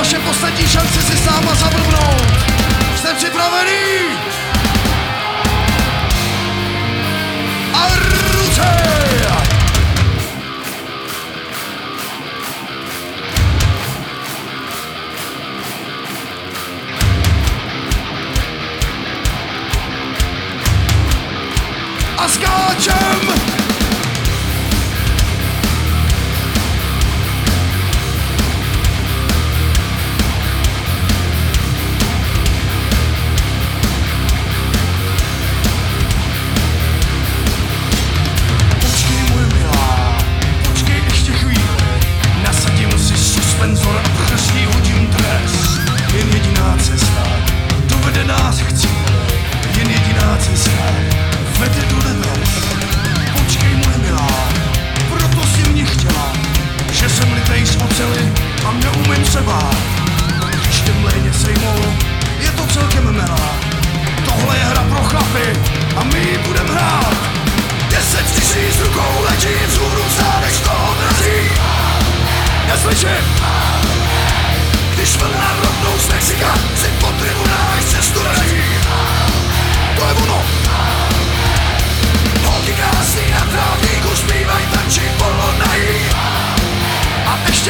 vaše poslední šance si s náma zablbnout. Jste připravený? A ruce! A skáčem! Suspenzor a prsní hodím dres. Jen jediná cesta dovede nás k cíli. Jen jediná cesta vede do nebes. Počkej moje milá, proto si mě chtěla, že jsem litej z oceli a neumím se bát. Když tě mléně sejmou, je to celkem milá. Tohle je hra pro chlapy a my ji budem hrát. 10 000 rukou letí vzhůru v zádech z toho drazí. Neslyším! Když vlna rovnou z Mexika si po tribunách cestu razí. To je ono! Holky krásný na trávníku zpívaj, tančí polonají. A ještě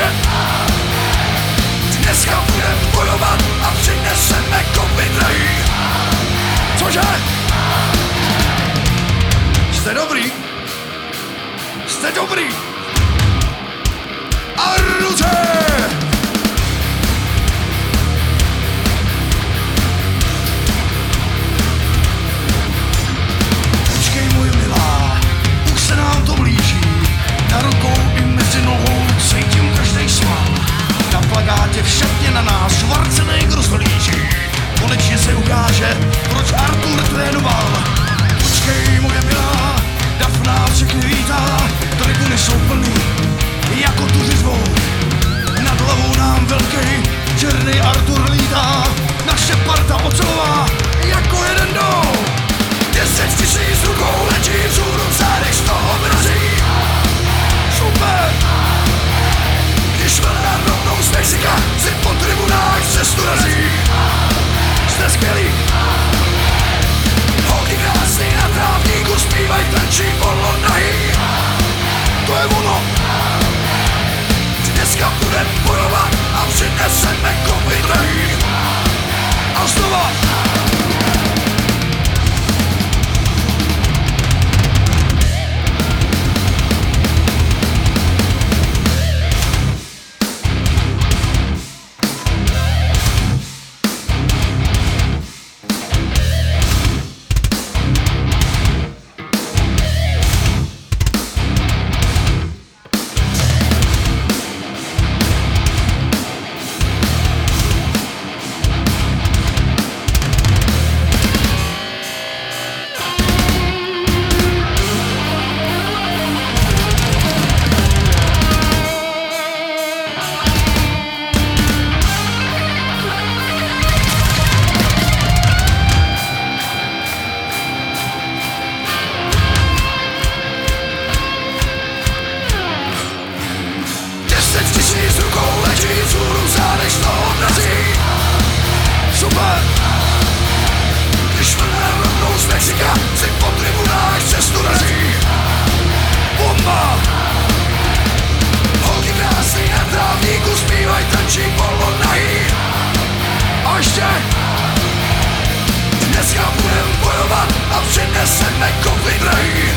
dneska budem bojovat a přineseme kopy drahý. Cože? Jste dobrý? Jste dobrý? A ruce! Počkej moje milá, už se nám to blíží. Na rukou i mezi nohou cítím každej sval. Na plakátě v šatně na nás Schwarzenegger zhlíží. Konečně se ukáže, proč Artur trénoval. Počkej moje milá, Dafna všechny vítá. Tribuny jsou plný jako tuři zvou. Nad hlavou nám velký černý Artur lítá. Naše parta ocelová jako jeden dou. 10 000 rukou letí vzhůru v zádech z toho mrazí. Super! Když vlna rovnou z Mexika si po tribunách cestu razí. Jste skvělí! Holky krásný na trávníku zpívaj, tančí polonají. To je ono! Dneska budem bojovat a přineseme kopy drahý. A znova! Super! Když vlna rovnou z Mexika si po tribunách cestu razí. Bomba! Holky krásný na trávníku zpívaj, tančí polonají. A ještě dneska budem bojovat a přineseme kopy drahý.